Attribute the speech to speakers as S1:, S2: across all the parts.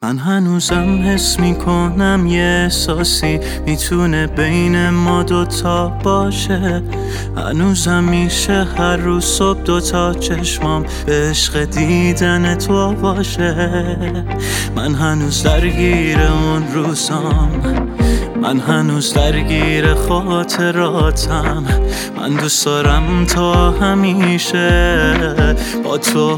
S1: من هنوزم حس میکنم یه احساسی میتونه بین ما دوتا باشه. هنوزم میشه هر روز صبح دوتا چشمام به عشق دیدن تو باشه. من هنوز درگیر اون روزام، من هنوز درگیر خاطراتم. من دوست دارم تا همیشه با تو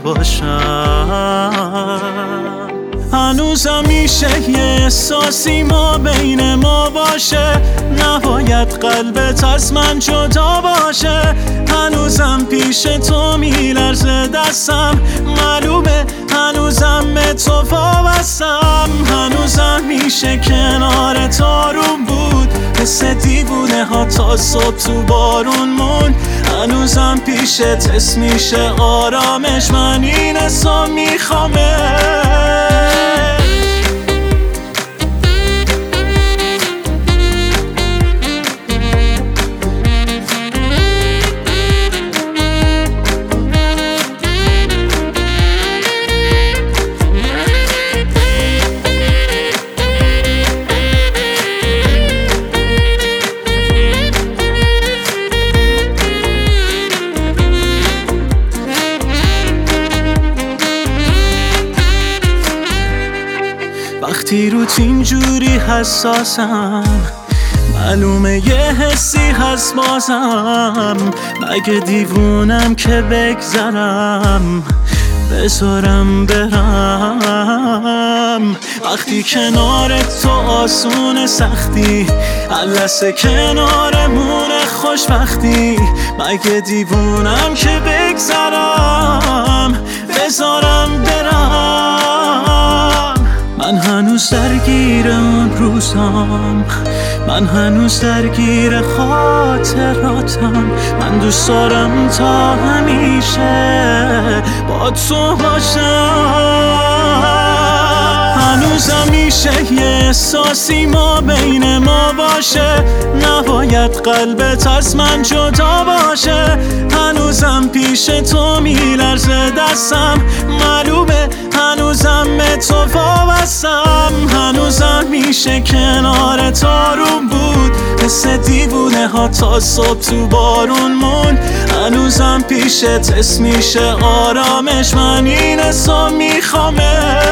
S1: باشم. هنوزم میشه یه احساسی ما بین ما باشه، نباید قلبت از من جدا باشه. هنوزم پیش تو میلرزه دستم، معلومه هنوزم به تو وابستم. هنوزم میشه کنار تو روم بود، حس دیوونه ها تا صبح تو بارون مون. هنوزم پیشت حس میشه آرامش، من این حسو میخوامه. وقتی روت اینجوری حساسم، معلومه یه حسی هست بازم. مگه دیوونم که بگذرم بذارم برم؟ وقتی کنارت تو آسون سختی، لحظه کنارمونه خوشبختی. مگه دیوونم که بگذرم بذارم برم؟ من هنوز درگیر اون روزام، من هنوز درگیر خاطراتم. من دوست دارم تا همیشه با تو باشم. هنوزم میشه یه احساسی ما بین ما باشه، نباید قلبت از من جدا باشه. هنوزم پیش تو میلرزه دستم، معلومه هنوزم به تو وابستم. هنوزم میشه کنار تو روم بود، حس دیوونه ها تا صبح تو بارون مون. هنوزم پیشت حس میشه آرامش، من این حسو میخوامه.